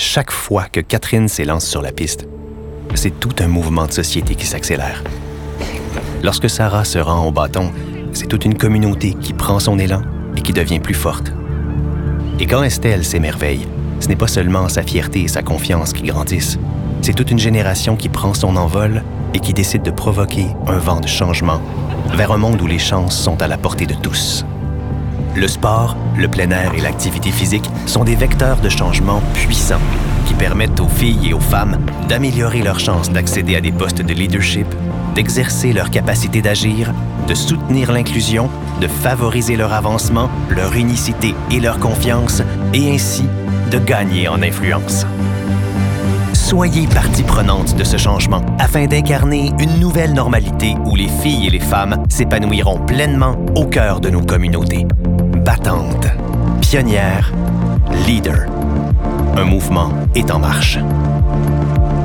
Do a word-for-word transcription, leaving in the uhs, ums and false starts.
chaque fois que Catherine s'élance sur la piste, c'est tout un mouvement de société qui s'accélère. Lorsque Sarah se rend au bâton, c'est toute une communauté qui prend son élan et qui devient plus forte. Et quand Estelle s'émerveille, ce n'est pas seulement sa fierté et sa confiance qui grandissent, c'est toute une génération qui prend son envol et qui décide de provoquer un vent de changement vers un monde où les chances sont à la portée de tous. Le sport, le plein air et l'activité physique sont des vecteurs de changement puissants qui permettent aux filles et aux femmes d'améliorer leurs chances d'accéder à des postes de leadership, d'exercer leur capacité d'agir, de soutenir l'inclusion, de favoriser leur avancement, leur unicité et leur confiance, et ainsi de gagner en influence. Soyez partie prenante de ce changement afin d'incarner une nouvelle normalité où les filles et les femmes s'épanouiront pleinement au cœur de nos communautés. Battantes, pionnières, leaders. Un mouvement est en marche.